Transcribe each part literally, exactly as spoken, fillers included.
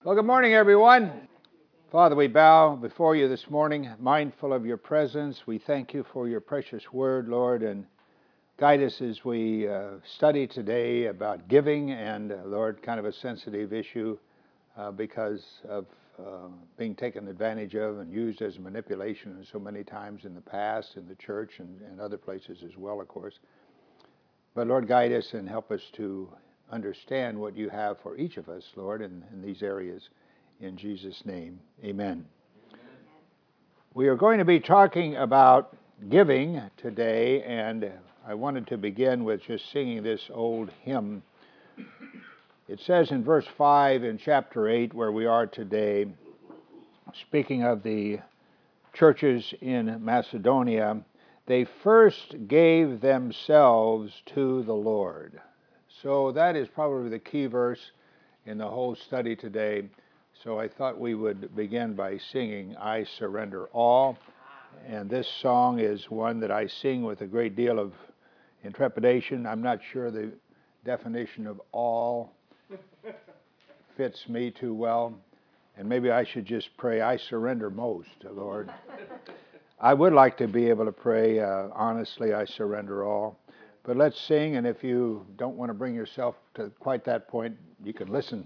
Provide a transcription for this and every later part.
Well, good morning, everyone. Father, we bow before you this morning, mindful of your presence. We thank you for your precious word, Lord, and guide us as we uh, study today about giving and, uh, Lord, kind of a sensitive issue uh, because of uh, being taken advantage of and used as manipulation so many times in the past in the church and, and other places as well, of course. But, Lord, guide us and help us to understand what you have for each of us, Lord, in, in these areas. In Jesus' name, amen. Amen. We are going to be talking about giving today, and I wanted to begin with just singing this old hymn. It says in verse five in chapter eight, where we are today, speaking of the churches in Macedonia, they first gave themselves to the Lord. So that is probably the key verse in the whole study today. So I thought we would begin by singing I Surrender All. And this song is one that I sing with a great deal of intrepidation. I'm not sure the definition of all fits me too well. And maybe I should just pray, I surrender most, Lord. I would like to be able to pray, uh, honestly, I surrender all. But let's sing, and if you don't want to bring yourself to quite that point, you can listen.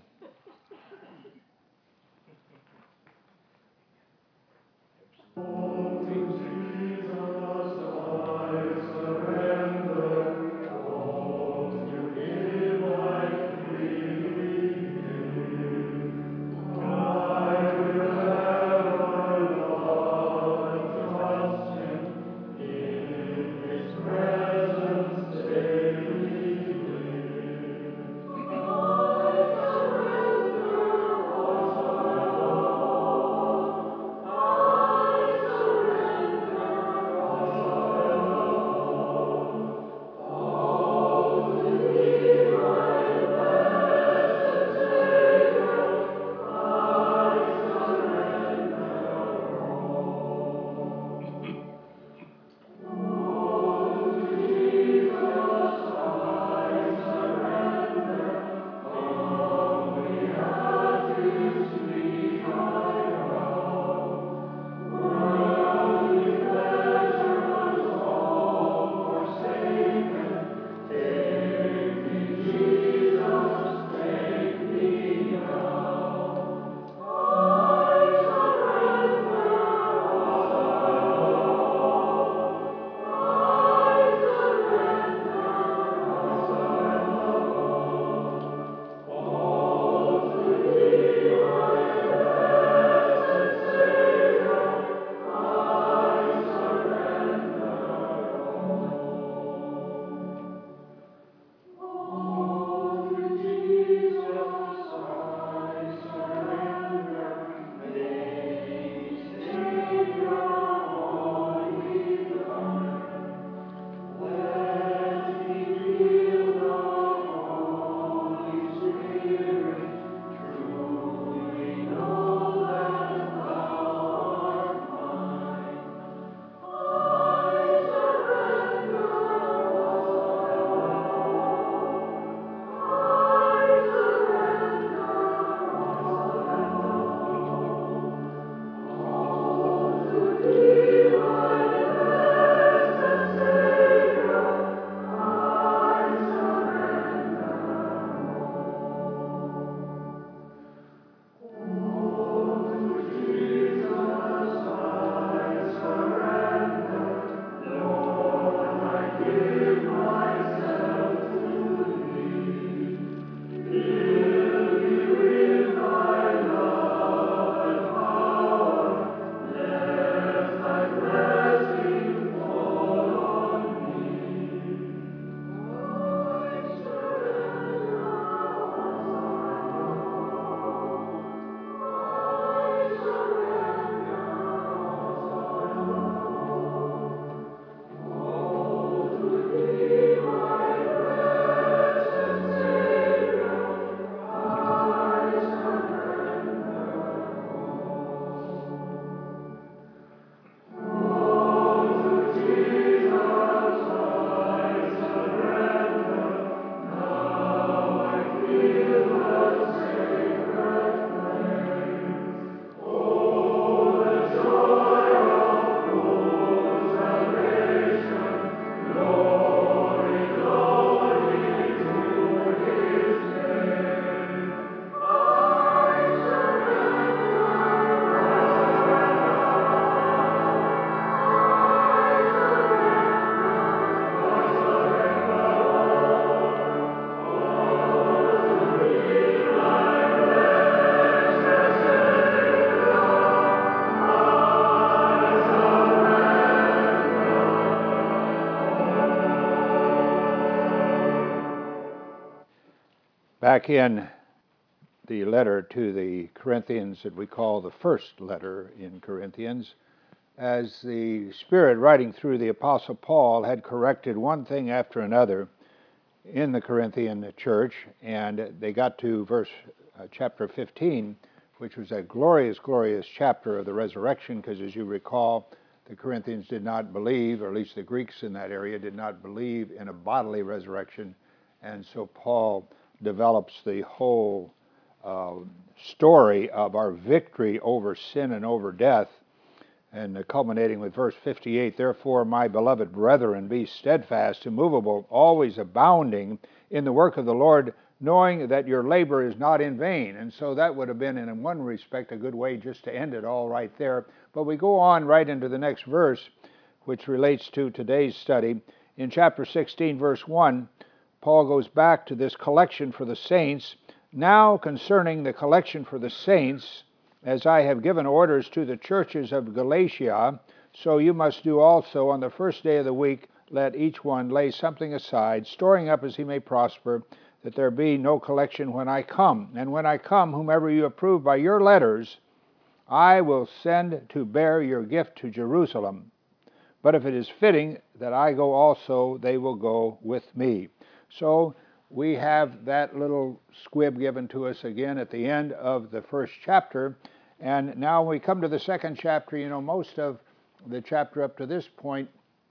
back in the letter to the Corinthians that we call the first letter in Corinthians, as the Spirit writing through the Apostle Paul had corrected one thing after another in the Corinthian church, and they got to verse uh, chapter fifteen, which was a glorious, glorious chapter of the resurrection, because as you recall, the Corinthians did not believe, or at least the Greeks in that area did not believe in a bodily resurrection, and so Paul develops the whole uh, story of our victory over sin and over death, and uh, culminating with verse fifty-eight, therefore, my beloved brethren, be steadfast, immovable, always abounding in the work of the Lord, knowing that your labor is not in vain. And so that would have been, in one respect, a good way just to end it all right there. But we go on right into the next verse, which relates to today's study. In chapter sixteen, verse one, Paul goes back to this collection for the saints. Now concerning the collection for the saints, as I have given orders to the churches of Galatia, so you must do also on the first day of the week. Let each one lay something aside, storing up as he may prosper, that there be no collection when I come. And when I come, whomever you approve by your letters, I will send to bear your gift to Jerusalem. But if it is fitting that I go also, they will go with me. So we have that little squib given to us again at the end of the first chapter. And now when we come to the second chapter, you know, most of the chapter up to this point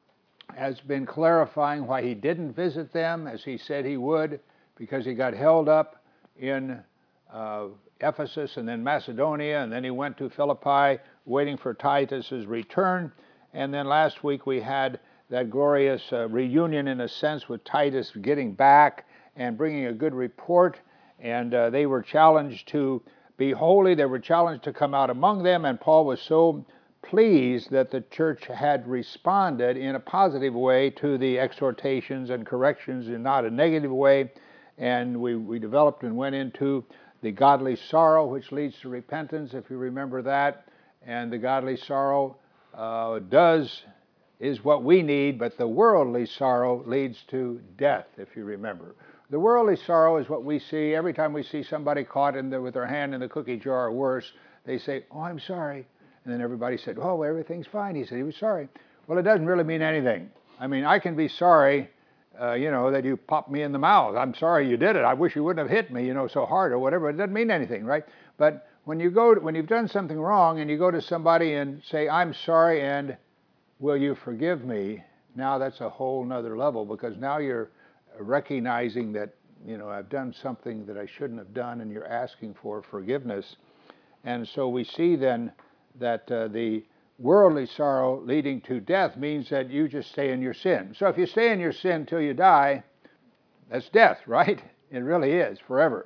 has been clarifying why he didn't visit them as he said he would, because he got held up in uh, Ephesus and then Macedonia, and then he went to Philippi waiting for Titus's return. And then last week we had that glorious uh, reunion, in a sense, with Titus getting back and bringing a good report. And uh, they were challenged to be holy. They were challenged to come out among them. And Paul was so pleased that the church had responded in a positive way to the exhortations and corrections, and not a negative way. And we, we developed and went into the godly sorrow, which leads to repentance, if you remember that. And the godly sorrow uh, does is what we need, but the worldly sorrow leads to death, if you remember. The worldly sorrow is what we see every time we see somebody caught in the, with their hand in the cookie jar, or worse. They say, oh, I'm sorry. And then everybody said, oh, everything's fine. He said he was sorry. Well, it doesn't really mean anything. I mean, I can be sorry, uh, you know, that you popped me in the mouth. I'm sorry you did it. I wish you wouldn't have hit me, you know, so hard or whatever. It doesn't mean anything, right? But when you go, to, when you've done something wrong and you go to somebody and say, I'm sorry, and will you forgive me? Now that's a whole nother level, because now you're recognizing that, you know, I've done something that I shouldn't have done, and you're asking for forgiveness. And so we see then that uh, the worldly sorrow leading to death means that you just stay in your sin. So if you stay in your sin till you die, that's death, right? It really is, forever.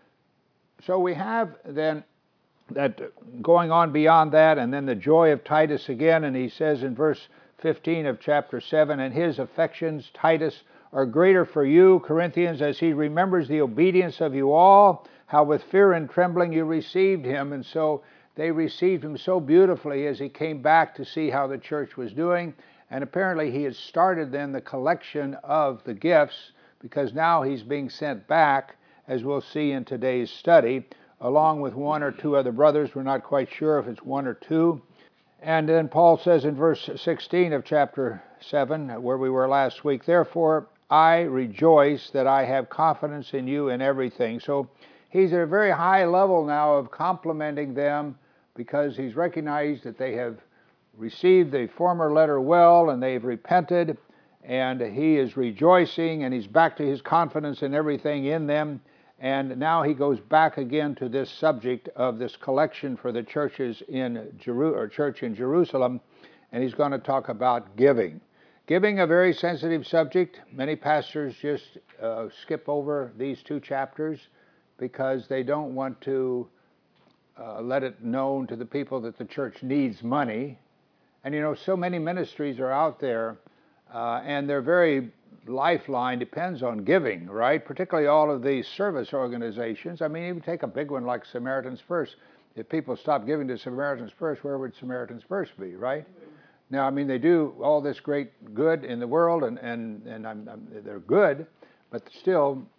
So we have then that going on beyond that, and then the joy of Titus again, and he says in verse fifteen of chapter seven, and his affections, Titus, are greater for you, Corinthians, as he remembers the obedience of you all, how with fear and trembling you received him. And so they received him so beautifully as he came back to see how the church was doing. And apparently he had started then the collection of the gifts, because now he's being sent back, as we'll see in today's study, along with one or two other brothers. We're not quite sure if it's one or two. And then Paul says in verse sixteen of chapter seven, where we were last week, therefore I rejoice that I have confidence in you in everything. So he's at a very high level now of complimenting them, because he's recognized that they have received the former letter well and they've repented, and he is rejoicing, and he's back to his confidence in everything in them. And now he goes back again to this subject of this collection for the churches in Jeru- or church in Jerusalem, and he's going to talk about giving. Giving, a very sensitive subject. Many pastors just uh, skip over these two chapters because they don't want to uh, let it known to the people that the church needs money. And you know, so many ministries are out there, uh, and their very lifeline depends on giving, right? Particularly all of these service organizations. I mean, even take a big one like Samaritan's Purse. If people stopped giving to Samaritan's Purse, where would Samaritan's Purse be, right? Now, I mean, they do all this great good in the world, and, and, and I'm, I'm, they're good, but still,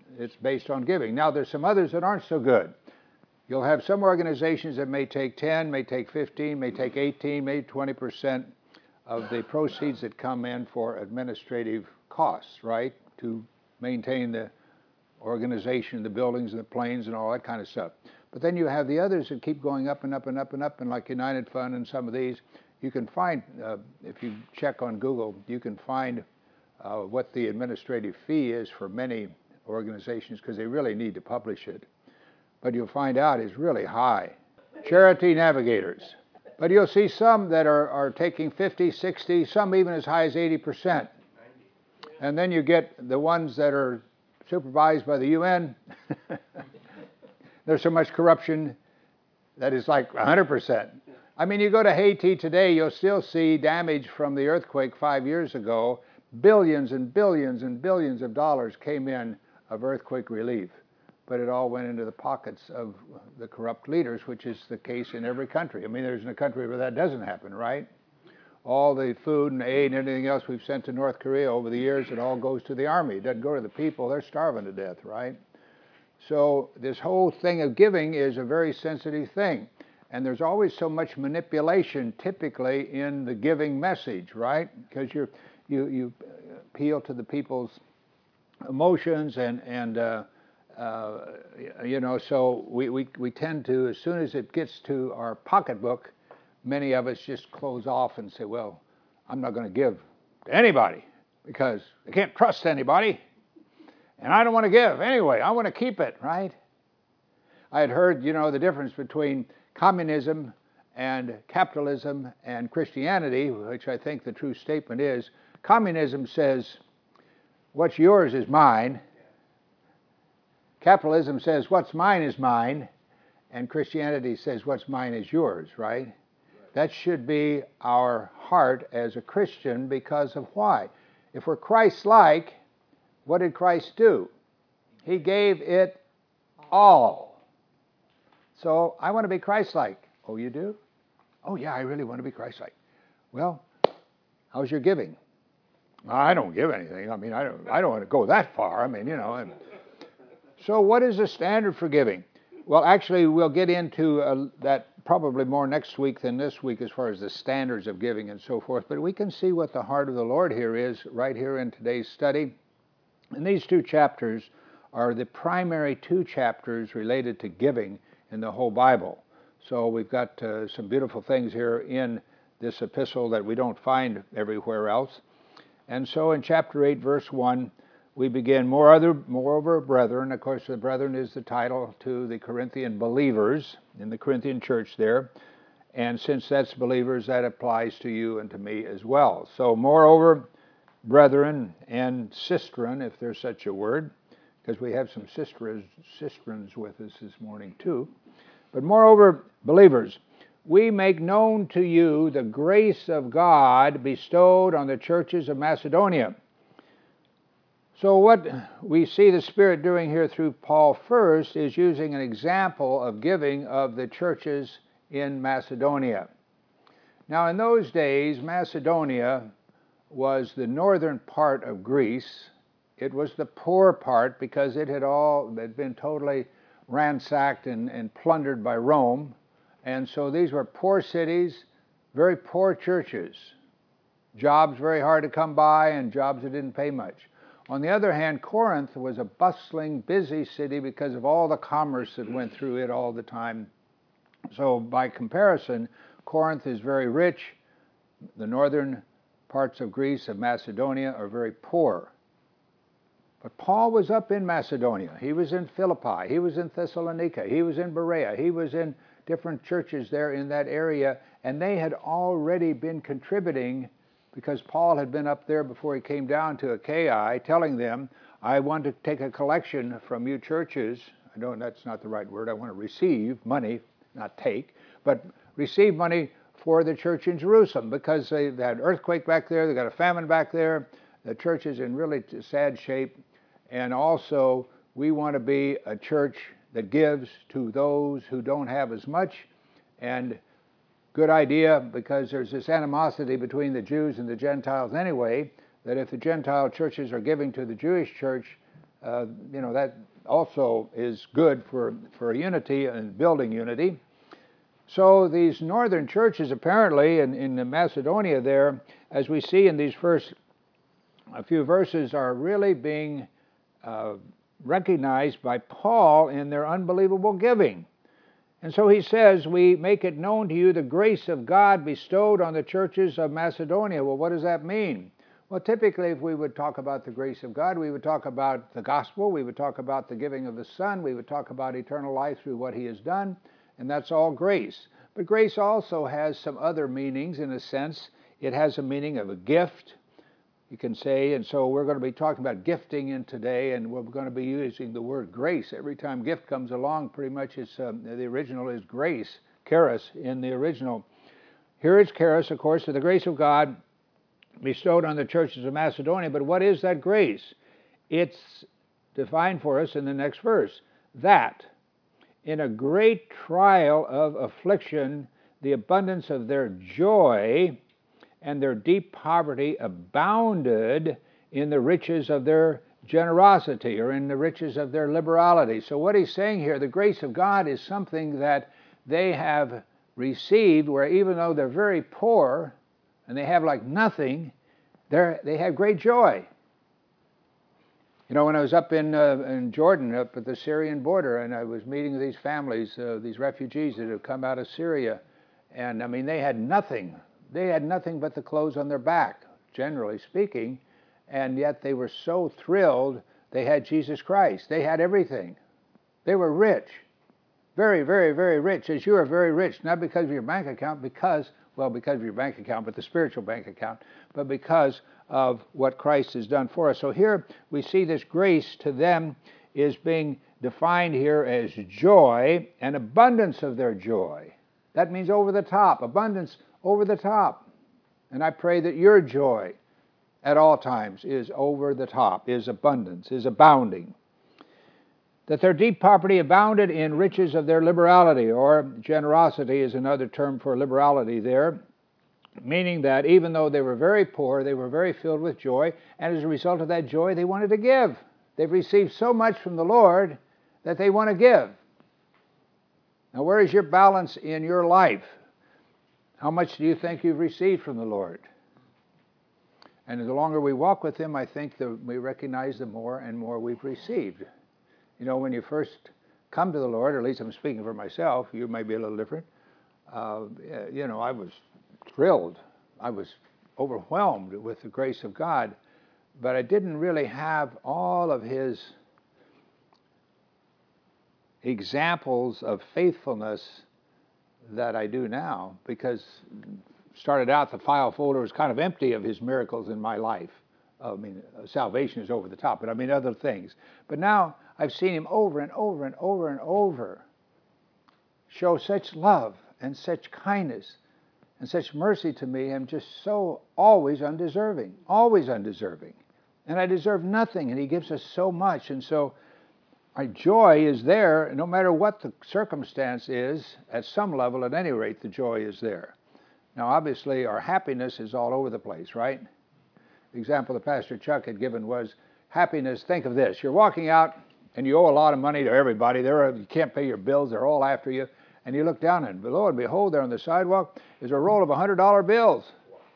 it's based on giving. Now, there's some others that aren't so good. You'll have some organizations that may take ten, may take fifteen, may take eighteen, maybe twenty percent of the proceeds that come in for administrative costs, right, to maintain the organization, the buildings, and the planes, and all that kind of stuff. But then you have the others that keep going up and up and up and up, and like United Fund and some of these, you can find, uh, if you check on Google, you can find uh, what the administrative fee is for many organizations, because they really need to publish it. But you'll find out it's really high. Charity Navigators. But you'll see some that are, are taking fifty, sixty, some even as high as eighty percent. And then you get the ones that are supervised by the U N. There's so much corruption that is like one hundred percent. I mean, you go to Haiti today, you'll still see damage from the earthquake five years ago. Billions and billions and billions of dollars came in of earthquake relief. But it all went into the pockets of the corrupt leaders, which is the case in every country. I mean, there's no country where that doesn't happen, right? All the food and aid and anything else we've sent to North Korea over the years, it all goes to the army. It doesn't go to the people. They're starving to death, right? So this whole thing of giving is a very sensitive thing. And there's always so much manipulation typically in the giving message, right? Because you you you appeal to the people's emotions and, and uh, uh, you know, so we, we, we tend to, as soon as it gets to our pocketbook, many of us just close off and say, well, I'm not going to give to anybody because I can't trust anybody. And I don't want to give anyway. I want to keep it, right? I had heard, you know, the difference between communism and capitalism and Christianity, which I think the true statement is, communism says, what's yours is mine. Capitalism says, what's mine is mine. And Christianity says, what's mine is yours, right? That should be our heart as a Christian because of why? If we're Christ-like, what did Christ do? He gave it all. So I want to be Christ-like. Oh, you do? Oh, yeah, I really want to be Christ-like. Well, how's your giving? I don't give anything. I mean, I don't, I don't want to go that far. I mean, you know. And so what is the standard for giving? Well, actually, we'll get into uh, that probably more next week than this week as far as the standards of giving and so forth. But we can see what the heart of the Lord here is right here in today's study. And these two chapters are the primary two chapters related to giving in the whole Bible. So we've got uh, some beautiful things here in this epistle that we don't find everywhere else. And so in chapter eight, verse one, we begin, More other, moreover, brethren. Of course, the brethren is the title to the Corinthian believers in the Corinthian church there. And since that's believers, that applies to you and to me as well. So moreover, brethren and sistren, if there's such a word, because we have some sisters, sistrens with us this morning too. But moreover, believers, we make known to you the grace of God bestowed on the churches of Macedonia. So what we see the Spirit doing here through Paul first is using an example of giving of the churches in Macedonia. Now in those days, Macedonia was the northern part of Greece. It was the poor part because it had all had been totally ransacked and, and plundered by Rome. And so these were poor cities, very poor churches. Jobs very hard to come by and jobs that didn't pay much. On the other hand, Corinth was a bustling, busy city because of all the commerce that went through it all the time. So by comparison, Corinth is very rich. The northern parts of Greece, of Macedonia, are very poor. But Paul was up in Macedonia. He was in Philippi. He was in Thessalonica. He was in Berea. He was in different churches there in that area, and they had already been contributing because Paul had been up there before he came down to Achaia, telling them, I want to take a collection from you churches. I know that's not the right word. I want to receive money, not take, but receive money for the church in Jerusalem because they had an earthquake back there, they got a famine back there, the church is in really sad shape, and also we want to be a church that gives to those who don't have as much. And good idea, because there's this animosity between the Jews and the Gentiles anyway, that if the Gentile churches are giving to the Jewish church, uh, you know, that also is good for, for unity and building unity. So these northern churches apparently in, in Macedonia there, as we see in these first a few verses, are really being uh, recognized by Paul in their unbelievable giving. And so he says, we make it known to you the grace of God bestowed on the churches of Macedonia. Well, what does that mean? Well, typically if we would talk about the grace of God, we would talk about the gospel, we would talk about the giving of the Son, we would talk about eternal life through what he has done, and that's all grace. But grace also has some other meanings in a sense. It has a meaning of a gift, you can say, and so we're going to be talking about gifting in today, and we're going to be using the word grace. Every time gift comes along, pretty much it's, um, the original is grace, charis in the original. Here it's charis, of course, the grace of God bestowed on the churches of Macedonia. But what is that grace? It's defined for us in the next verse. That in a great trial of affliction, the abundance of their joy and their deep poverty abounded in the riches of their generosity, or in the riches of their liberality. So what he's saying here, the grace of God is something that they have received, where even though they're very poor and they have like nothing, they're, they have great joy. You know, when I was up in, uh, in Jordan, up at the Syrian border, and I was meeting these families, uh, these refugees that have come out of Syria, and I mean, they had nothing. They had nothing but the clothes on their back, generally speaking, and yet they were so thrilled they had Jesus Christ. They had everything. They were rich. Very, very, very rich, as you are very rich, not because of your bank account, because, well, because of your bank account, but the spiritual bank account, but because of what Christ has done for us. So here we see this grace to them is being defined here as joy and abundance of their joy. That means over the top, abundance over the top. And I pray that your joy at all times is over the top, is abundance, is abounding. That their deep poverty abounded in riches of their liberality, or generosity is another term for liberality there, meaning that even though they were very poor, they were very filled with joy, and as a result of that joy, they wanted to give. They've received so much from the Lord that they want to give. Now, where is your balance in your life? How much do you think you've received from the Lord? And the longer we walk with Him, I think that we recognize the more and more we've received. You know, when you first come to the Lord, or at least I'm speaking for myself, you may be a little different, uh, you know, I was thrilled. I was overwhelmed with the grace of God, but I didn't really have all of His examples of faithfulness that I do now, because started out the file folder was kind of empty of His miracles in my life. I mean, salvation is over the top, but I mean other things. But now I've seen Him over and over and over and over show such love and such kindness and such mercy to me. I'm just so always undeserving, always undeserving. And I deserve nothing, and He gives us so much. And so our joy is there, no matter what the circumstance is. At some level, at any rate, the joy is there. Now, obviously, our happiness is all over the place, right? The example that Pastor Chuck had given was happiness. Think of this. You're walking out, and you owe a lot of money to everybody. They're, you can't pay your bills. They're all after you. And you look down, and lo and behold, there on the sidewalk is a roll of one hundred dollar bills.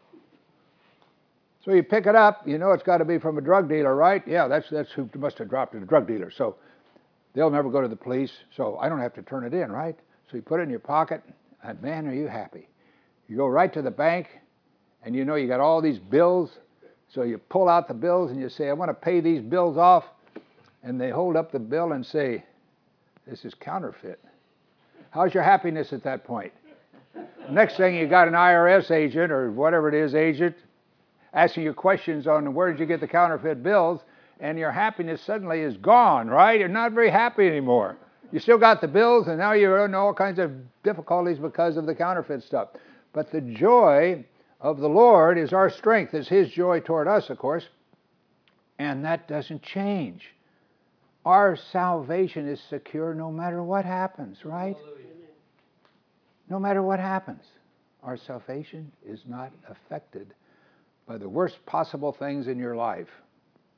So you pick it up. You know it's got to be from a drug dealer, right? Yeah, that's, that's who must have dropped it, a drug dealer. So they'll never go to the police, so I don't have to turn it in, right? So you put it in your pocket, and man, are you happy. You go right to the bank, and you know you got all these bills, so you pull out the bills, and you say, I want to pay these bills off, and they hold up the bill and say, this is counterfeit. How's your happiness at that point? Next thing, you got an I R S agent, or whatever it is, agent, asking you questions on where did you get the counterfeit bills, and your happiness suddenly is gone, right? You're not very happy anymore. You still got the bills, and now you're in all kinds of difficulties because of the counterfeit stuff. But the joy of the Lord is our strength, is His joy toward us, of course, and that doesn't change. Our salvation is secure no matter what happens, right? Hallelujah. No matter what happens, our salvation is not affected by the worst possible things in your life.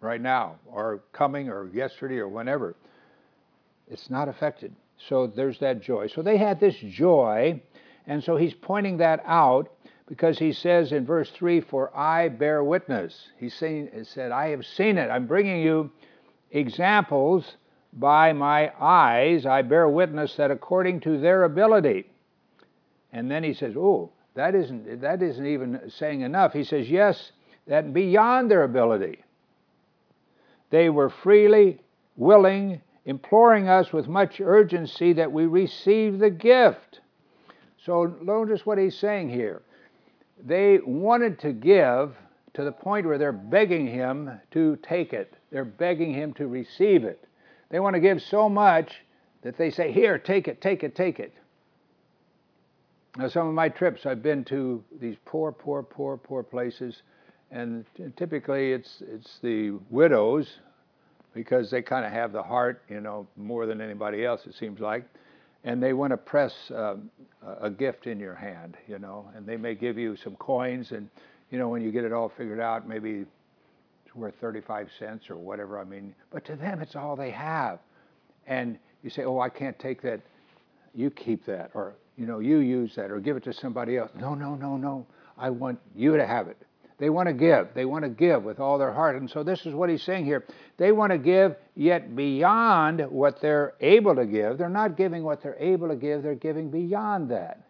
right now, or coming, or yesterday, or whenever. It's not affected. So there's that joy. So they had this joy, and so he's pointing that out because he says in verse three, for I bear witness. He's saying, he said, I have seen it. I'm bringing you examples by my eyes. I bear witness that according to their ability. And then he says, oh, that isn't, that isn't even saying enough. He says, yes, that beyond their ability. They were freely willing, imploring us with much urgency that we receive the gift. So notice what he's saying here. They wanted to give to the point where they're begging him to take it. They're begging him to receive it. They want to give so much that they say, here, take it, take it, take it. Now, some of my trips, I've been to these poor, poor, poor, poor places, and typically it's it's the widows, because they kind of have the heart, you know, more than anybody else, it seems like, and they want to press um, a gift in your hand, you know, and they may give you some coins, and, you know, when you get it all figured out, maybe it's worth thirty-five cents or whatever, I mean, but to them, it's all they have. And you say, oh, I can't take that, you keep that, or, you know, you use that, or give it to somebody else. No, no, no, no, I want you to have it. They want to give. They want to give with all their heart. And so this is what he's saying here. They want to give, yet beyond what they're able to give. They're not giving what they're able to give. They're giving beyond that.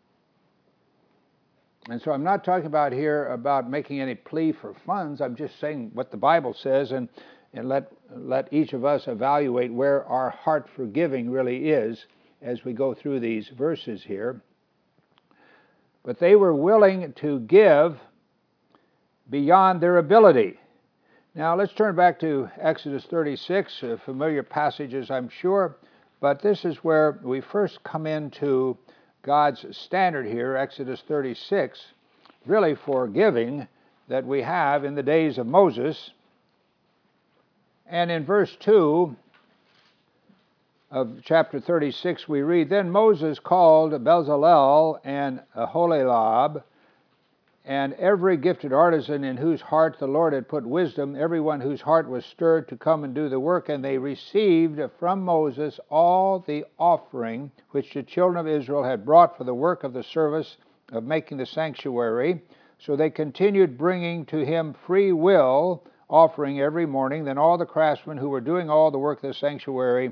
And so I'm not talking about here about making any plea for funds. I'm just saying what the Bible says, and, and let, let each of us evaluate where our heart for giving really is as we go through these verses here. But they were willing to give beyond their ability. Now let's turn back to Exodus thirty-six, uh, familiar passages I'm sure, but this is where we first come into God's standard here, Exodus thirty-six, really for giving that we have in the days of Moses. And in verse two of chapter thirty-six we read, then Moses called Bezalel and Aholiab, and every gifted artisan in whose heart the Lord had put wisdom, everyone whose heart was stirred to come and do the work, and they received from Moses all the offering which the children of Israel had brought for the work of the service of making the sanctuary. So they continued bringing to him free will offering every morning. Then all the craftsmen who were doing all the work of the sanctuary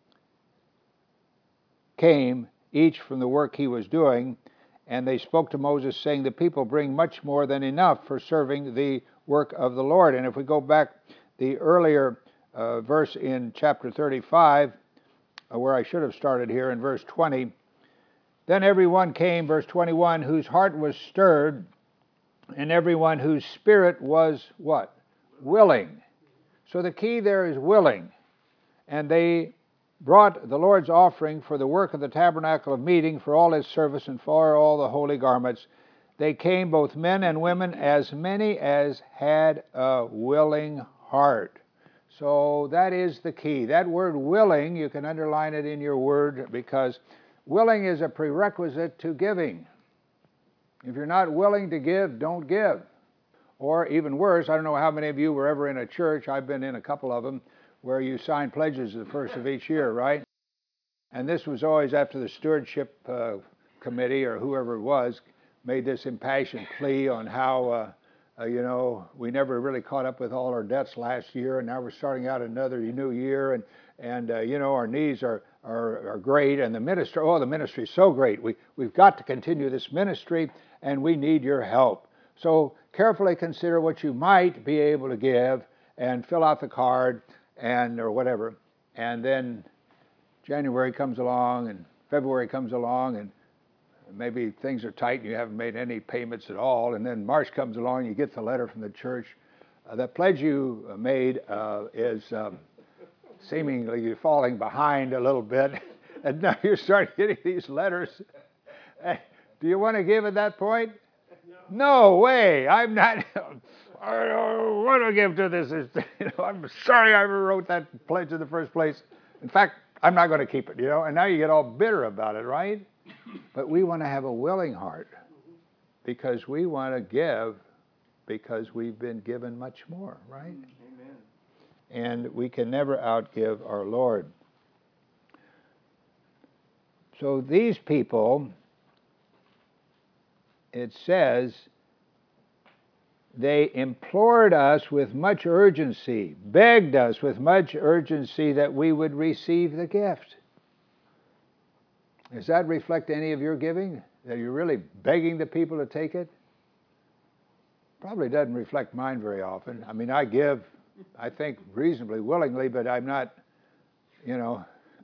came, each from the work he was doing. And they spoke to Moses, saying, the people bring much more than enough for serving the work of the Lord. And if we go back the earlier uh, verse in chapter thirty-five, uh, where I should have started here in verse twenty, then everyone came, verse twenty-one, whose heart was stirred, and everyone whose spirit was what? Willing. So the key there is willing. And they brought the Lord's offering for the work of the tabernacle of meeting, for all its service, and for all the holy garments. They came, both men and women, as many as had a willing heart. So that is the key. That word willing, you can underline it in your word, because willing is a prerequisite to giving. If you're not willing to give, don't give. Or even worse, I don't know how many of you were ever in a church, I've been in a couple of them, where you sign pledges the first of each year, right? And this was always after the stewardship uh, committee or whoever it was made this impassioned plea on how, uh, uh, you know, we never really caught up with all our debts last year, and now we're starting out another new year, and, and uh, you know, our needs are, are, are great, and the ministry, oh, the ministry is so great. We, we've got to continue this ministry, and we need your help. So carefully consider what you might be able to give, and fill out the card, and or whatever, and then January comes along, and February comes along, and maybe things are tight and you haven't made any payments at all, and then March comes along and you get the letter from the church. Uh, the pledge you made uh, is um, seemingly falling behind a little bit, and now you're starting getting these letters. Do you want to give at that point? No, no way. I'm not. I don't want to give to this. You know, I'm sorry I ever wrote that pledge in the first place. In fact, I'm not going to keep it, you know. And now you get all bitter about it, right? But we want to have a willing heart, because we want to give because we've been given much more, right? Amen. and we can never outgive our Lord. So these people, it says, they implored us with much urgency, begged us with much urgency that we would receive the gift. Does that reflect any of your giving? That you're really begging the people to take it? Probably doesn't reflect mine very often. I mean, I give, I think, reasonably willingly, but I'm not, you know,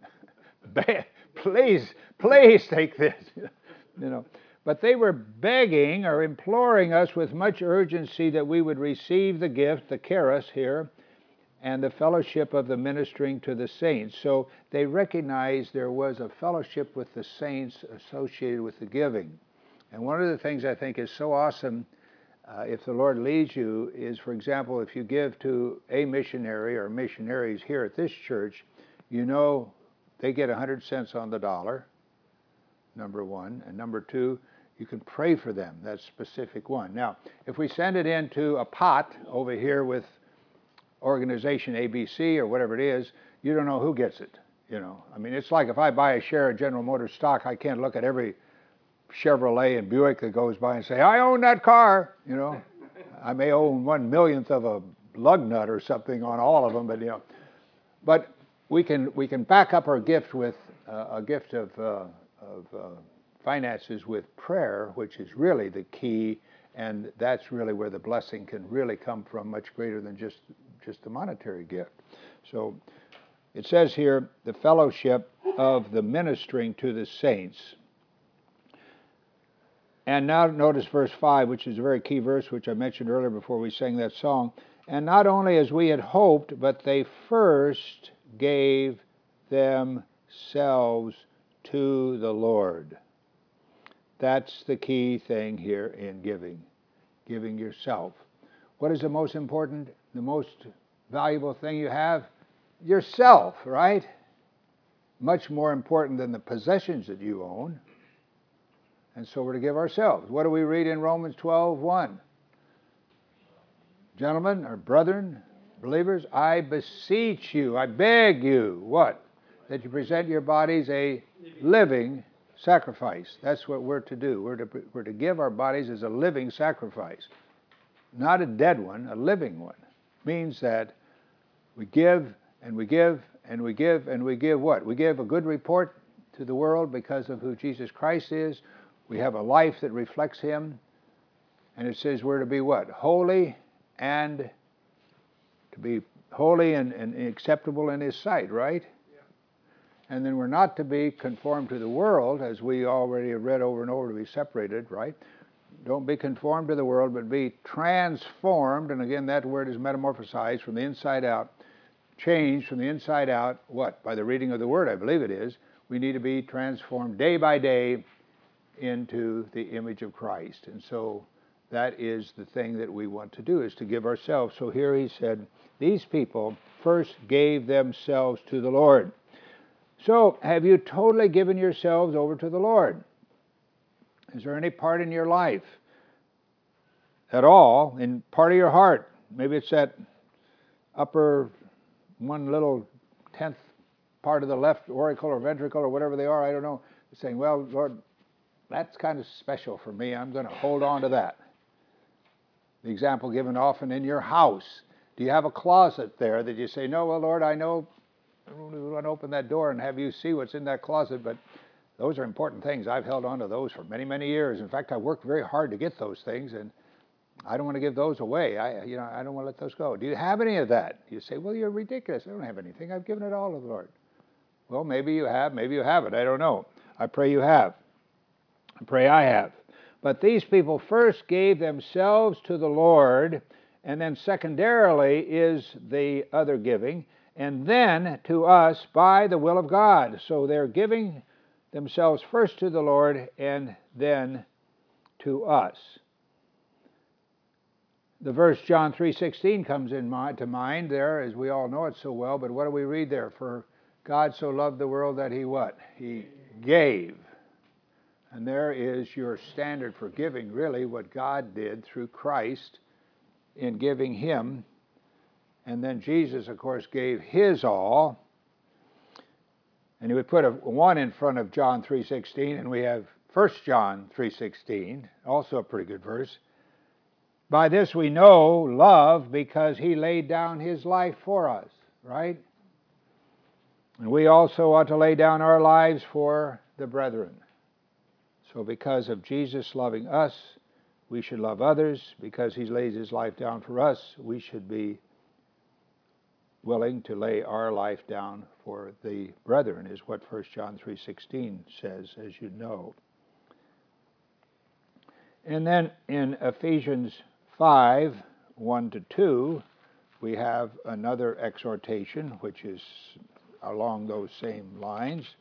please, please take this, you know. But they were begging or imploring us with much urgency that we would receive the gift, the charis here, and the fellowship of the ministering to the saints. So they recognized there was a fellowship with the saints associated with the giving. And one of the things I think is so awesome, uh, if the Lord leads you, is, for example, if you give to a missionary or missionaries here at this church, you know they get one hundred cents on the dollar, number one. And number two, you can pray for them, that specific one. Now, if we send it into a pot over here with organization A B C or whatever it is, you don't know who gets it. You know, I mean, it's like if I buy a share of General Motors stock, I can't look at every Chevrolet and Buick that goes by and say, I own that car. You know, I may own one millionth of a lug nut or something on all of them, but you know, but we can we can back up our gift with uh, a gift of uh, of uh, finances with prayer, which is really the key, and that's really where the blessing can really come from, much greater than just just the monetary gift. So it says here, the fellowship of the ministering to the saints. And now notice verse five, which is a very key verse, which I mentioned earlier before we sang that song. And not only as we had hoped, but they first gave themselves to the Lord. That's the key thing here in giving, giving yourself. What is the most important, the most valuable thing you have? Yourself, right? Much more important than the possessions that you own. And so we're to give ourselves. What do we read in Romans twelve one? Gentlemen, or brethren, believers, I beseech you, I beg you, what? That you present your bodies a living sacrifice. That's what we're to do. We're to, we're to give our bodies as a living sacrifice. Not a dead one, a living one. Means that we give and we give and we give and we give what? We give a good report to the world because of who Jesus Christ is. We have a life that reflects Him. And it says we're to be what? Holy and to be holy and, and acceptable in His sight, right? Yeah. And then we're not to be conformed to the world, as we already have read over and over, to be separated, right? Don't be conformed to the world, but be transformed. And again, that word is metamorphosized from the inside out. Changed from the inside out, what? By the reading of the Word, I believe it is. We need to be transformed day by day into the image of Christ. And so that is the thing that we want to do, is to give ourselves. So here he said, these people first gave themselves to the Lord. So have you totally given yourselves over to the Lord? Is there any part in your life at all, in part of your heart? Maybe it's that upper one little tenth part of the left auricle or ventricle or whatever they are, I don't know. Saying, well, Lord, that's kind of special for me. I'm going to hold on to that. The example given often in your house. Do you have a closet there that you say, no, well, Lord, I know I don't want to open that door and have you see what's in that closet, but those are important things. I've held on to those for many, many years. In fact, I worked very hard to get those things, and I don't want to give those away. I, you know, I don't want to let those go. Do you have any of that? You say, well, you're ridiculous. I don't have anything. I've given it all to the Lord. Well, maybe you have. Maybe you haven't. I don't know. I pray you have. I pray I have. But these people first gave themselves to the Lord, and then secondarily is the other giving, and then to us by the will of God. So they're giving themselves first to the Lord and then to us. The verse John three sixteen comes in mind, to mind there, as we all know it so well, but what do we read there? For God so loved the world that He what? He gave. And there is your standard for giving, really, what God did through Christ in giving Him And then Jesus, of course, gave his all. And we put a one in front of John three sixteen, and we have First John three sixteen, also a pretty good verse. By this we know love, because he laid down his life for us, right? And we also ought to lay down our lives for the brethren. So because of Jesus loving us, we should love others. Because he lays his life down for us, we should be willing to lay our life down for the brethren, is what First John three sixteen says, as you know. And then in Ephesians five, one to two, we have another exhortation, which is along those same lines.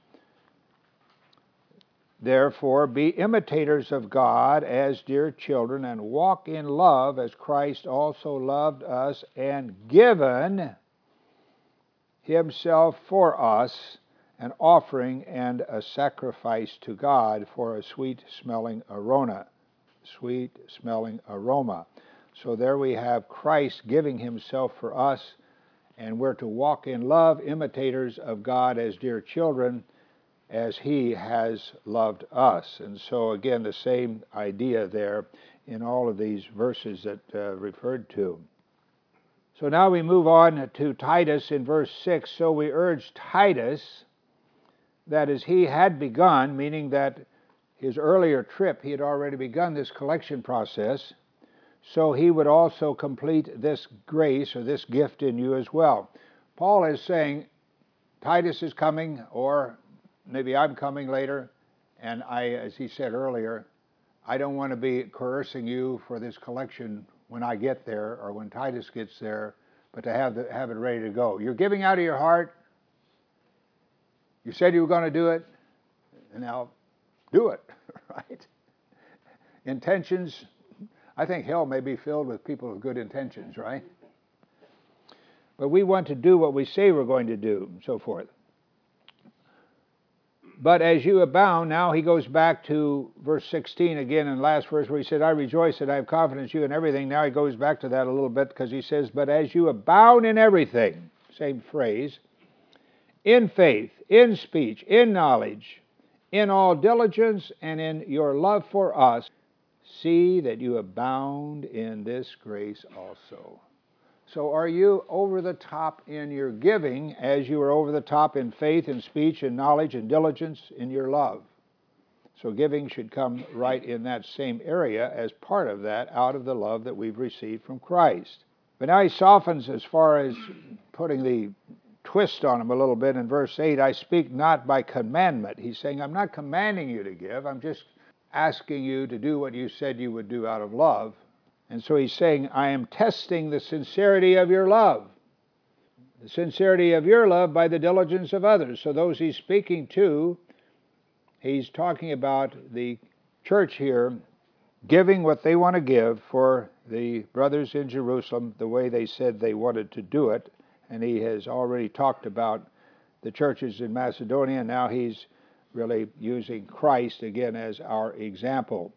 Therefore, be imitators of God as dear children, and walk in love as Christ also loved us and given himself for us, an offering and a sacrifice to God for a sweet-smelling aroma. Sweet-smelling aroma. So there we have Christ giving himself for us, and we're to walk in love, imitators of God as dear children, as he has loved us. And so again, the same idea there in all of these verses that uh, referred to. So now we move on to Titus in verse six. So we urge Titus, that as he had begun, meaning that his earlier trip he had already begun this collection process, so he would also complete this grace or this gift in you as well. Paul is saying Titus is coming, or maybe I'm coming later, and I, as he said earlier, I don't want to be coercing you for this collection when I get there or when Titus gets there, but to have, the, have it ready to go. You're giving out of your heart. You said you were going to do it, and now do it, right? Intentions, I think hell may be filled with people with good intentions, right? But we want to do what we say we're going to do, and so forth. But as you abound, now he goes back to verse sixteen again in the last verse where he said, I rejoice that I have confidence in you in everything. Now he goes back to that a little bit because he says, but as you abound in everything, same phrase, in faith, in speech, in knowledge, in all diligence, and in your love for us, see that you abound in this grace also. So are you over the top in your giving as you are over the top in faith and speech and knowledge and diligence in your love? So giving should come right in that same area as part of that, out of the love that we've received from Christ. But now he softens as far as putting the twist on him a little bit in verse eight. I speak not by commandment. He's saying, I'm not commanding you to give. I'm just asking you to do what you said you would do out of love. And so he's saying, I am testing the sincerity of your love. The sincerity of your love by the diligence of others. So those he's speaking to, he's talking about the church here giving what they want to give for the brothers in Jerusalem the way they said they wanted to do it. And he has already talked about the churches in Macedonia. Now he's really using Christ again as our example.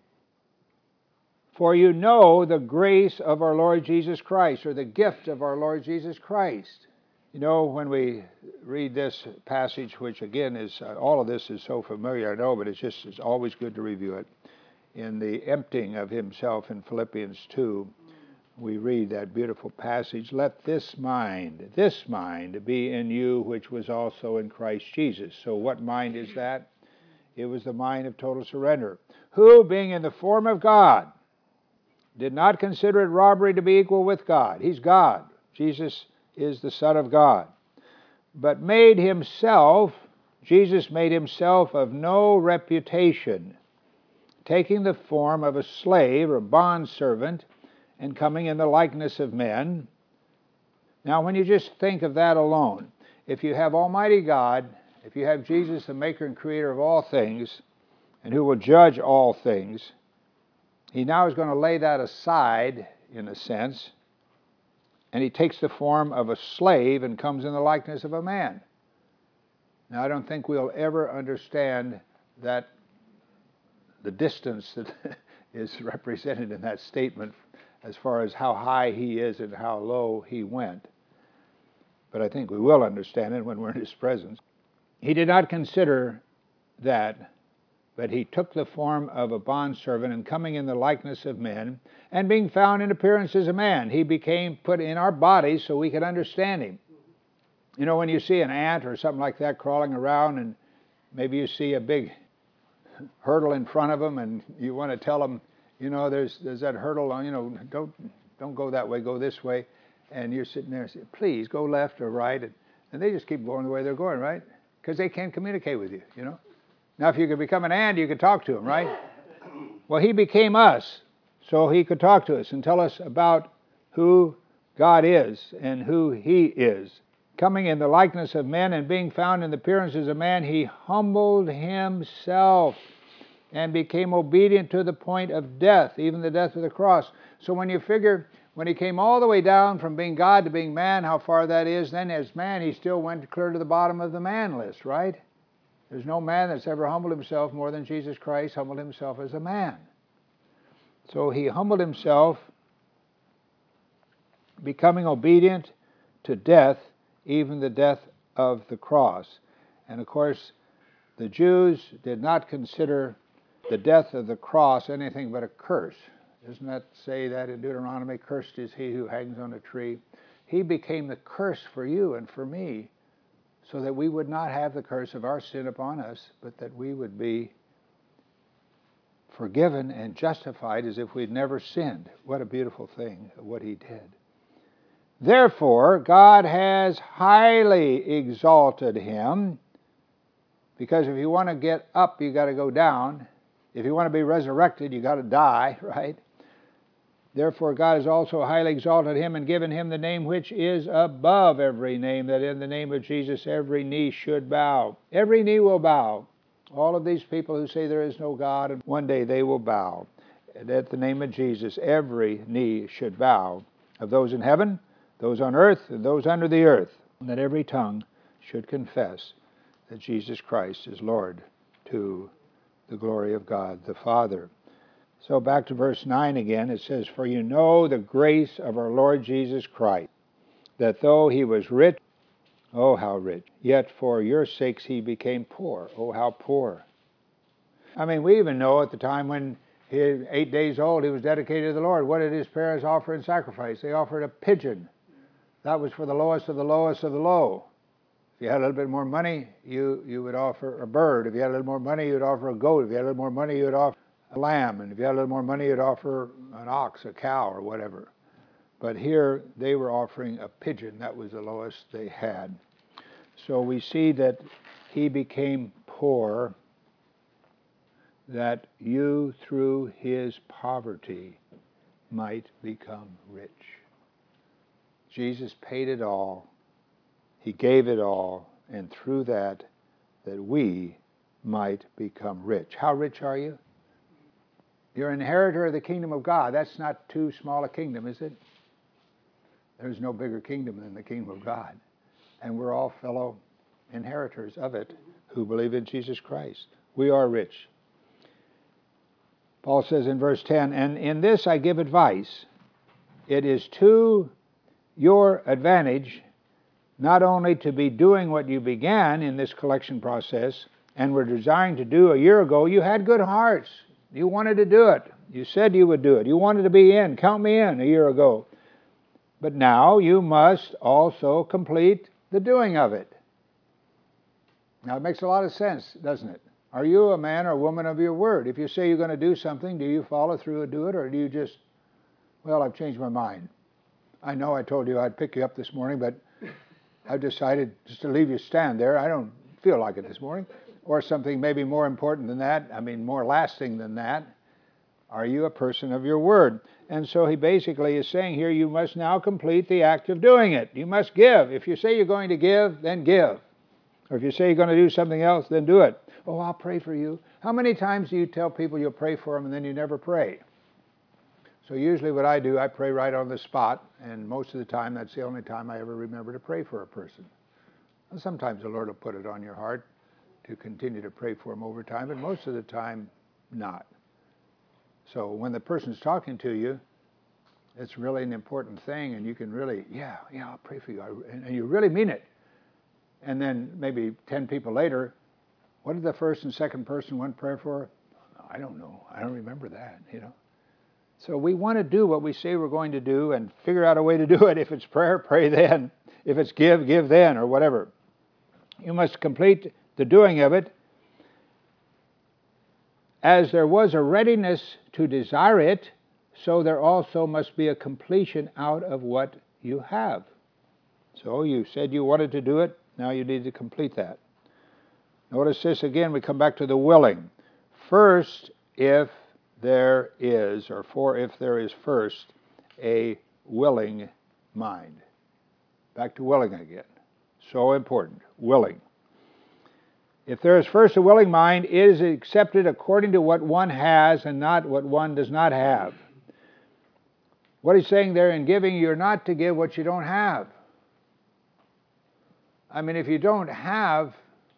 For you know the grace of our Lord Jesus Christ, or the gift of our Lord Jesus Christ. You know, when we read this passage, which again is, uh, all of this is so familiar, I know, but it's just, it's always good to review it. In the emptying of himself in Philippians two, we read that beautiful passage, let this mind, this mind be in you, which was also in Christ Jesus. So what mind is that? It was the mind of total surrender. Who, being in the form of God, did not consider it robbery to be equal with God. He's God. Jesus is the Son of God. But made himself, Jesus made himself of no reputation, taking the form of a slave or bondservant, and coming in the likeness of men. Now, when you just think of that alone, if you have Almighty God, if you have Jesus, the maker and creator of all things, and who will judge all things, he now is going to lay that aside, in a sense, and he takes the form of a slave and comes in the likeness of a man. Now, I don't think we'll ever understand that the distance that is represented in that statement as far as how high he is and how low he went. but I think we will understand it when we're in His presence. He did not consider that, but He took the form of a bondservant, and coming in the likeness of men, and being found in appearance as a man, He became put in our bodies so we could understand Him. You know, when you see an ant or something like that crawling around, and maybe you see a big hurdle in front of them, and you want to tell them, you know, there's there's that hurdle, you know, don't don't go that way, go this way. And you're sitting there and say, please go left or right. And, and they just keep going the way they're going, right? Because they can't communicate with you, you know. Now, if you could become an ant, you could talk to them, right? Well, He became us so He could talk to us and tell us about who God is and who He is. Coming in the likeness of men and being found in the appearance as a man, He humbled Himself and became obedient to the point of death, even the death of the cross. So when you figure, when He came all the way down from being God to being man, how far that is, then as man He still went clear to the bottom of the man list, right? There's no man that's ever humbled himself more than Jesus Christ humbled Himself as a man. So He humbled Himself, becoming obedient to death, even the death of the cross. And of course, the Jews did not consider the death of the cross anything but a curse. Doesn't that say that in Deuteronomy? Cursed is he who hangs on a tree. He became the curse for you and for me, so that we would not have the curse of our sin upon us, but that we would be forgiven and justified as if we'd never sinned. What a beautiful thing, what He did. Therefore, God has highly exalted Him, because if you want to get up, you got to go down. If you want to be resurrected, you got to die, right? Therefore God has also highly exalted Him and given Him the name which is above every name, that in the name of Jesus every knee should bow. Every knee will bow. All of these people who say there is no God, and one day they will bow. And at the name of Jesus every knee should bow, of those in heaven, those on earth, and those under the earth, and that every tongue should confess that Jesus Christ is Lord, to the glory of God the Father. So back to verse nine again, it says, for you know the grace of our Lord Jesus Christ, that though He was rich, oh how rich, yet for your sakes He became poor. Oh how poor. I mean, we even know at the time when He was eight days old, He was dedicated to the Lord. What did His parents offer in sacrifice? They offered a pigeon. That was for the lowest of the lowest of the low. If you had a little bit more money, you, you would offer a bird. If you had a little more money, you would offer a goat. If you had a little more money, you would offer a lamb. And if you had a little more money, you'd offer an ox, a cow, or whatever. But here, they were offering a pigeon. That was the lowest they had. So we see that He became poor, that you, through His poverty, might become rich. Jesus paid it all. He gave it all, and through that, that we might become rich. How rich are you? You're an inheritor of the kingdom of God. That's not too small a kingdom, is it? There's no bigger kingdom than the kingdom of God. And we're all fellow inheritors of it who believe in Jesus Christ. We are rich. Paul says in verse ten, and in this I give advice. It is to your advantage not only to be doing what you began in this collection process and were desiring to do a year ago. You had good hearts. You wanted to do it. You said you would do it. You wanted to be in. Count me in a year ago. But now you must also complete the doing of it. Now it makes a lot of sense, doesn't it? Are you a man or woman of your word? If you say you're going to do something, do you follow through and do it, or do you just, well, I've changed my mind. I know I told you I'd pick you up this morning, but I've decided just to leave you stand there. I don't feel like it this morning. Or something maybe more important than that, I mean more lasting than that. Are you a person of your word? And so he basically is saying here, you must now complete the act of doing it. You must give. If you say you're going to give, then give. Or if you say you're going to do something else, then do it. Oh, I'll pray for you. How many times do you tell people you'll pray for them and then you never pray? So usually what I do, I pray right on the spot, and most of the time that's the only time I ever remember to pray for a person. And sometimes the Lord will put it on your heart to continue to pray for them over time, but most of the time not. So when the person's talking to you, It's really an important thing, and you can really, yeah, yeah, I'll pray for you, and, and you really mean it. And then maybe ten people later, what did the first and second person want prayer for? I don't know. I don't remember that, you know. So we want to do what we say we're going to do and figure out a way to do it. If it's prayer, pray then. If it's give, give then, or whatever. You must complete the doing of it, as there was a readiness to desire it, so there also must be a completion out of what you have. So you said you wanted to do it, now you need to complete that. Notice this again, we come back to the willing. First, if there is, or for if there is first, a willing mind. Back to willing again. So important, willing. If there is first a willing mind, it is accepted according to what one has and not what one does not have. What he's saying there in giving, you're not to give what you don't have. I mean, if you don't have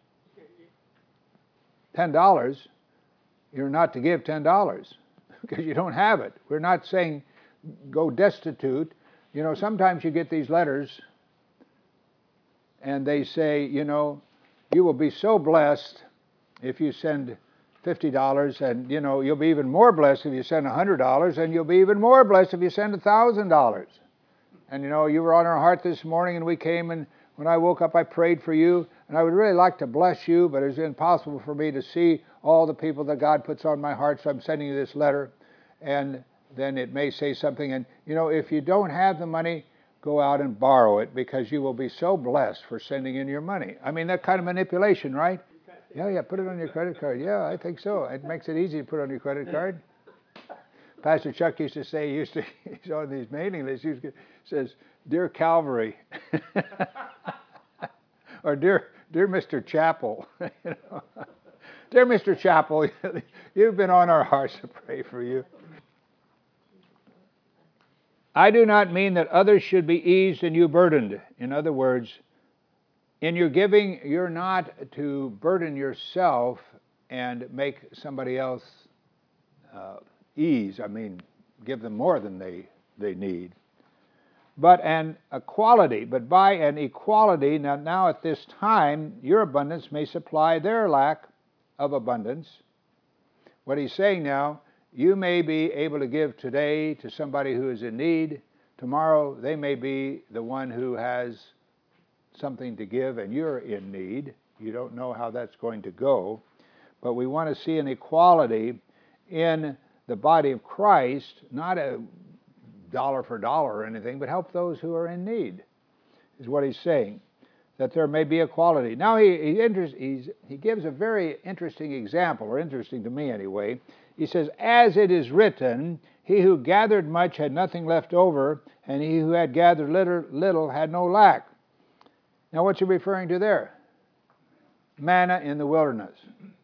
ten dollars, you're not to give ten dollars because you don't have it. We're not saying go destitute. You know, sometimes you get these letters and they say, you know, you will be so blessed if you send fifty dollars, and, you know, you'll be even more blessed if you send one hundred dollars, and you'll be even more blessed if you send one thousand dollars. And, you know, you were on our heart this morning, and we came, and when I woke up, I prayed for you, and I would really like to bless you, but it's impossible for me to see all the people that God puts on my heart, so I'm sending you this letter. And then it may say something, and, you know, if you don't have the money, go out and borrow it, because you will be so blessed for sending in your money. I mean, that kind of manipulation, right? Yeah, yeah, put it on your credit card. Yeah, I think so. It makes it easy to put on your credit card. Pastor Chuck used to say, he used to, he's on these mailing lists, he used to, says, Dear Calvary, or Dear Dear Mister Chapel, you know. Dear Mister Chapel, you've been on our hearts to pray for you. I do not mean that others should be eased and you burdened. In other words, in your giving, you're not to burden yourself and make somebody else uh, ease. I mean, give them more than they, they need. But an equality, but by an equality, now, now at this time, your abundance may supply their lack of abundance. What he's saying now, you may be able to give today to somebody who is in need. Tomorrow, they may be the one who has something to give and you're in need. You don't know how that's going to go. But we want to see an equality in the body of Christ, not a dollar for dollar or anything, but help those who are in need, is what he's saying, that there may be equality. Now he he, inter- he's, he gives a very interesting example, or interesting to me anyway. He says, as it is written, he who gathered much had nothing left over, and he who had gathered little, little had no lack. Now what's he referring to there? Manna in the wilderness.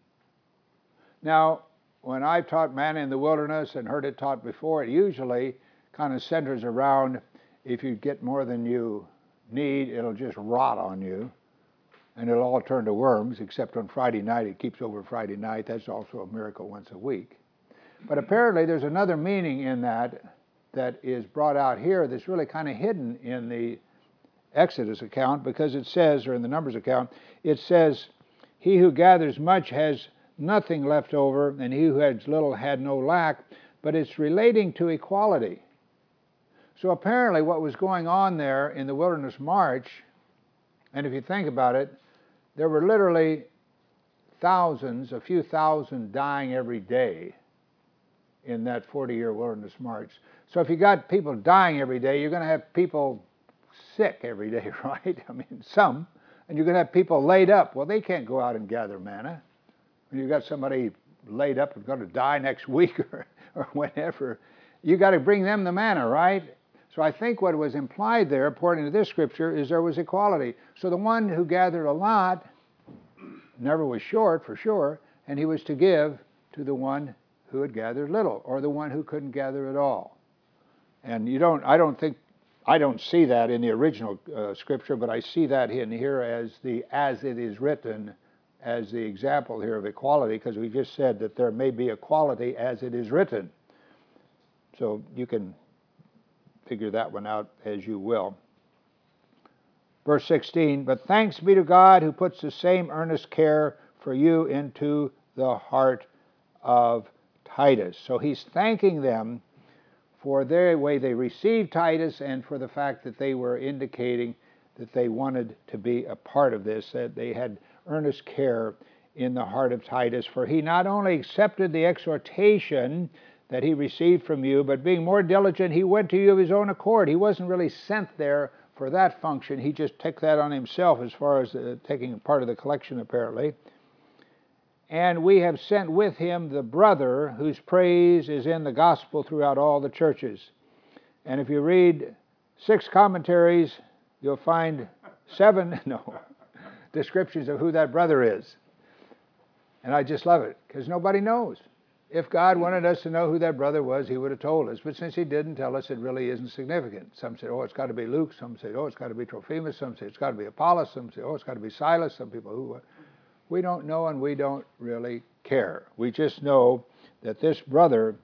Now, when I've taught manna in the wilderness and heard it taught before, it usually kind of centers around, if you get more than you need, it'll just rot on you, and it'll all turn to worms, except on Friday night. It keeps over Friday night. That's also a miracle once a week. But apparently there's another meaning in that that is brought out here that's really kind of hidden in the Exodus account, because it says, or in the Numbers account, it says, he who gathers much has nothing left over, and he who has little had no lack, but it's relating to equality. So apparently what was going on there in the wilderness march, and if you think about it, there were literally thousands, a few thousand dying every day in that forty-year wilderness march. So if you got people dying every day, you're going to have people sick every day, right? I mean, some. And you're going to have people laid up. Well, they can't go out and gather manna. When you've got somebody laid up and going to die next week or, or whenever, you got to bring them the manna, right? So I think what was implied there, according to this scripture, is there was equality. So the one who gathered a lot never was short, for sure, and he was to give to the one who had gathered little, or the one who couldn't gather at all. And you don't, I don't think, I don't see that in the original uh, scripture, but I see that in here as the as it is written, as the example here of equality, because we just said that there may be equality as it is written. So you can figure that one out as you will. Verse sixteen, but thanks be to God who puts the same earnest care for you into the heart of Titus. So he's thanking them for their way they received Titus and for the fact that they were indicating that they wanted to be a part of this, that they had earnest care in the heart of Titus. For he not only accepted the exhortation that he received from you, but being more diligent, he went to you of his own accord. He wasn't really sent there for that function. He just took that on himself as far as uh, taking part of the collection, apparently. And we have sent with him the brother whose praise is in the gospel throughout all the churches. And if you read six commentaries, you'll find seven no descriptions of who that brother is. And I just love it, because nobody knows. If God wanted us to know who that brother was, he would have told us. But since he didn't tell us, it really isn't significant. Some say, oh, it's got to be Luke. Some say, oh, it's got to be Trophimus. Some say, it's got to be Apollos. Some say, oh, it's got to be Silas. Some people who... We don't know, and we don't really care. We just know that this brother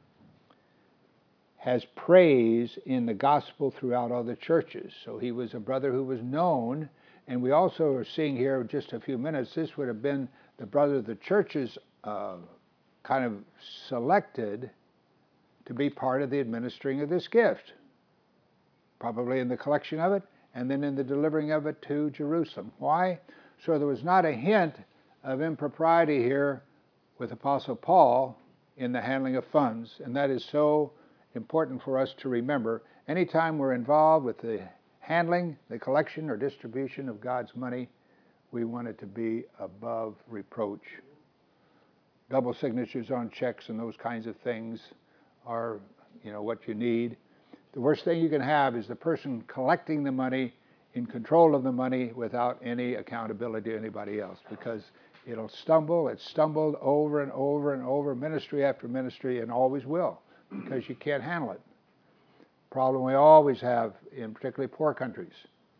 has praise in the gospel throughout all the churches. So he was a brother who was known, and we also are seeing here in just a few minutes, this would have been the brother the churches uh, kind of selected to be part of the administering of this gift, probably in the collection of it, and then in the delivering of it to Jerusalem. Why? So there was not a hint of impropriety here with Apostle Paul in the handling of funds, and that is so important for us to remember. Anytime we're involved with the handling, the collection, or distribution of God's money, we want it to be above reproach. Double signatures on checks and those kinds of things are, you know, what you need. The worst thing you can have is the person collecting the money in control of the money without any accountability to anybody else, because it'll stumble. It's stumbled over and over and over, ministry after ministry, and always will, because you can't handle it. Problem we always have in particularly poor countries.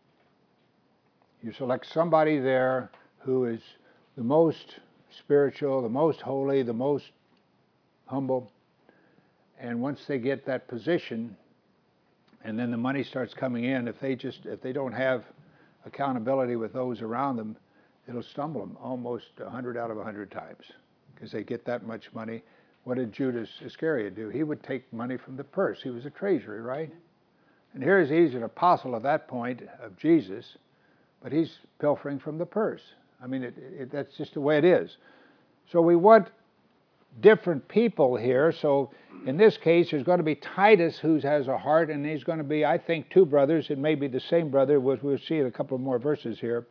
You select somebody there who is the most spiritual, the most holy, the most humble, and once they get that position, and then the money starts coming in, if they just if they don't have accountability with those around them, it'll stumble them almost a hundred out of a hundred times, because they get that much money. What did Judas Iscariot do? He would take money from the purse. He was a treasury, right? And here's he's an apostle at that point of Jesus, but he's pilfering from the purse. I mean, it, it, that's just the way it is. So we want different people here. So in this case, there's going to be Titus, who has a heart, and he's going to be, I think, two brothers. It may be the same brother. We'll, we'll see in a couple more verses here.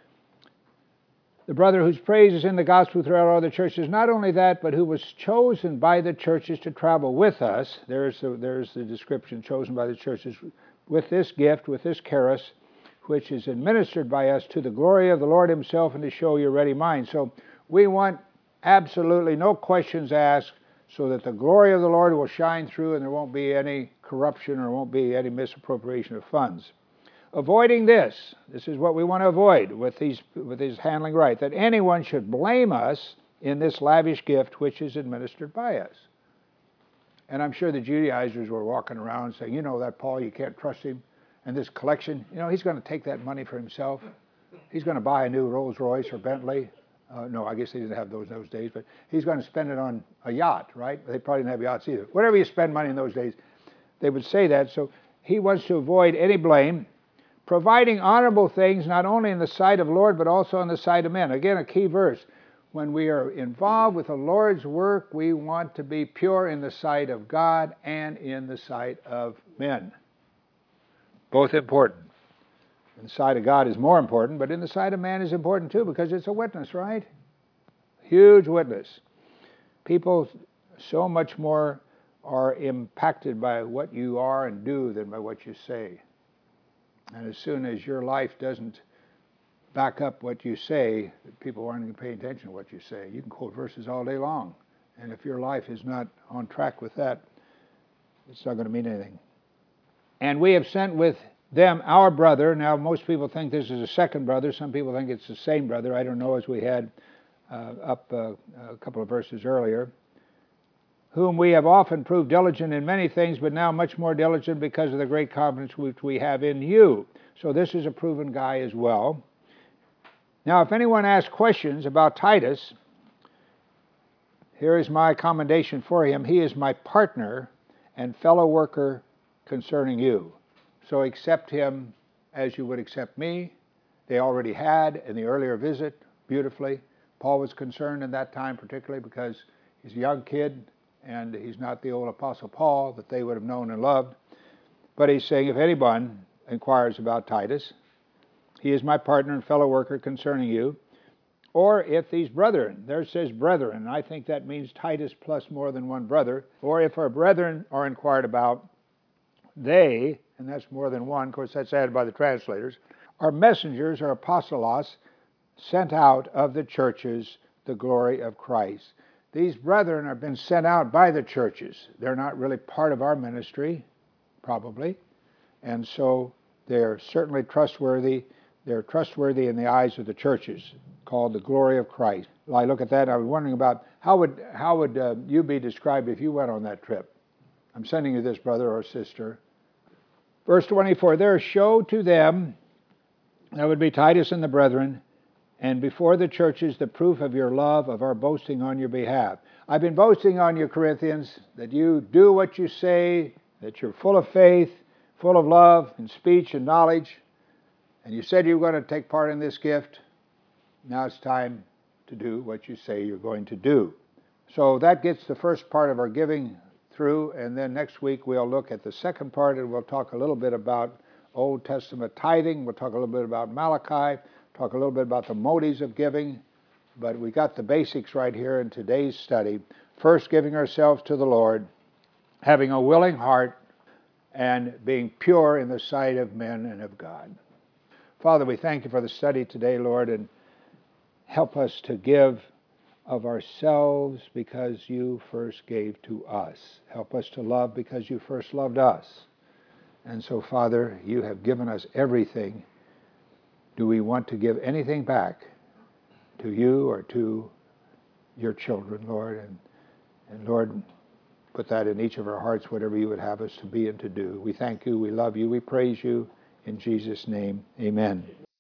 The brother whose praise is in the gospel throughout all the churches. Not only that, but who was chosen by the churches to travel with us. There's the, there's the description, chosen by the churches, with this gift, with this charis, which is administered by us to the glory of the Lord himself and to show your ready mind. So we want absolutely no questions asked, so that the glory of the Lord will shine through and there won't be any corruption or won't be any misappropriation of funds. Avoiding this, this is what we want to avoid with these with these handling right, that anyone should blame us in this lavish gift which is administered by us. And I'm sure the Judaizers were walking around saying, you know, that Paul, you can't trust him. And this collection, you know, he's going to take that money for himself. He's going to buy a new Rolls Royce or Bentley. Uh, no, I guess they didn't have those in those days, but he's going to spend it on a yacht, right? They probably didn't have yachts either. Whatever you spend money in those days, they would say that. So he wants to avoid any blame, providing honorable things not only in the sight of the Lord, but also in the sight of men. Again, a key verse. When we are involved with the Lord's work, we want to be pure in the sight of God and in the sight of men. Both important. In the sight of God is more important, but in the sight of man is important too, because it's a witness, right? Huge witness. People so much more are impacted by what you are and do than by what you say. And as soon as your life doesn't back up what you say, people aren't going to pay attention to what you say. You can quote verses all day long, and if your life is not on track with that, it's not going to mean anything. And we have sent with them our brother. Now, most people think this is a second brother. Some people think it's the same brother. I don't know, as we had uh, up uh, a couple of verses earlier. whom we have often proved diligent in many things, but now much more diligent because of the great confidence which we have in you. So this is a proven guy as well. Now, if anyone asks questions about Titus, here is my commendation for him. He is my partner and fellow worker concerning you. So accept him as you would accept me. They already had in the earlier visit, beautifully. Paul was concerned in that time particularly because he's a young kid and he's not the old Apostle Paul that they would have known and loved. But he's saying, if anyone inquires about Titus, he is my partner and fellow worker concerning you. Or if these brethren, there it says brethren, I think that means Titus plus more than one brother. Or if our brethren are inquired about, they, and that's more than one, of course that's added by the translators, are messengers or apostolos sent out of the churches, the glory of Christ. These brethren have been sent out by the churches. They're not really part of our ministry, probably. And so they're certainly trustworthy. They're trustworthy in the eyes of the churches, called the glory of Christ. Well, I look at that, I was wondering about how would how would uh, you be described if you went on that trip? I'm sending you this, brother or sister. Verse twenty-four, there showed to them, that would be Titus and the brethren, and before the churches the proof of your love, of our boasting on your behalf. I've been boasting on you, Corinthians, that you do what you say, that you're full of faith, full of love and speech and knowledge, and you said you were going to take part in this gift. Now it's time to do what you say you're going to do. So that gets the first part of our giving through, and then next week we'll look at the second part, and we'll talk a little bit about Old Testament tithing. We'll talk a little bit about Malachi, talk a little bit about the motives of giving, but we got the basics right here in today's study. First, giving ourselves to the Lord, having a willing heart, and being pure in the sight of men and of God. Father, we thank you for the study today, Lord, and help us to give of ourselves because you first gave to us. Help us to love because you first loved us. And so, Father, you have given us everything. Do we want to give anything back to you or to your children, Lord? And, and Lord, put that in each of our hearts, whatever you would have us to be and to do. We thank you, we love you, we praise you. In Jesus' name, amen.